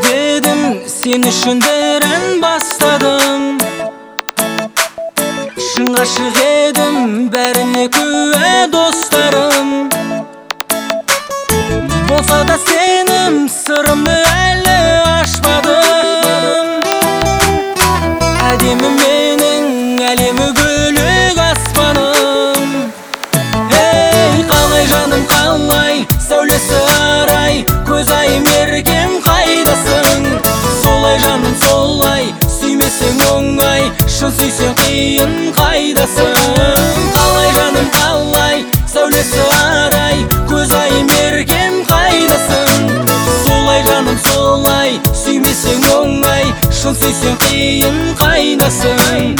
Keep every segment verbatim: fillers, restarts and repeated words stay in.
едім, сен үшін бір ән бастадым. Шын ғашық едім, бәріне куә достарым. Болса да сенім сырымды әлі ашпадым. Әдемі менің әлемі гүлік аспаным. Ей, қалай жаным қалай, сәулесі арай, көз айым еркем қайдасың? Солай жаным солай, сүймесең оңай, шын сүйсең қиын қайдасың? Қалай жаным қалай, сәулесі арай, көз айым еркем қайдасың? Солай жаным солай, сүймесең оңай, шын сүйсең қиын қайдасың?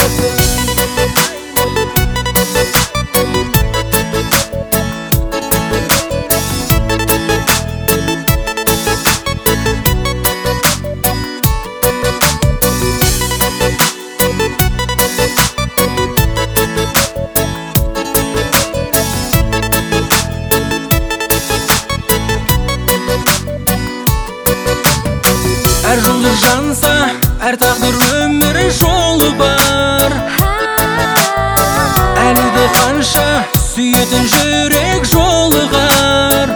Әр жұлдыз жанса, әр тағдыр өмір жолы бар. Әлі де қанша сүйетін жүрек жолығар.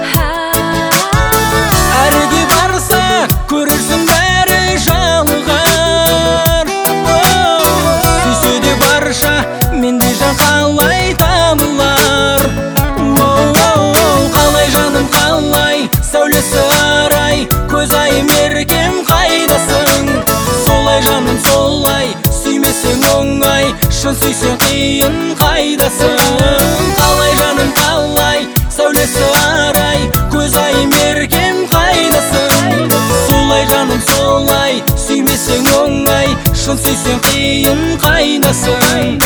Әрі де барса, көрерсің бәрі жалығар. Сүйсе де барша, менде жан қалай табылар? Қалай жаным қалай, сәулесі арай, көз айым еркем қайдасың? Солай жаным солай, сүймесең оңай, шын сүйсең қиын қайдасың? Қалай жаным қалай, сәулесі арай, көз айым еркем қайдасың? Солай жаным солай, сүймесең оңай, шын сүйсең қиын қайдасың?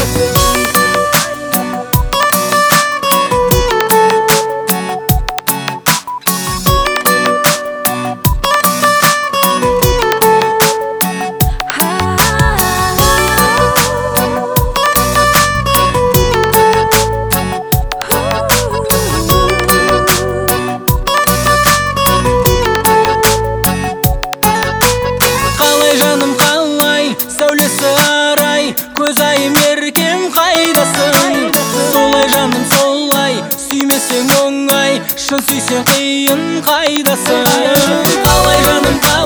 Көз айым еркем қайдасың? Солай жаным солай, сүймесең оңай, шын сүйсең қиын қайдасың? Қалай жаным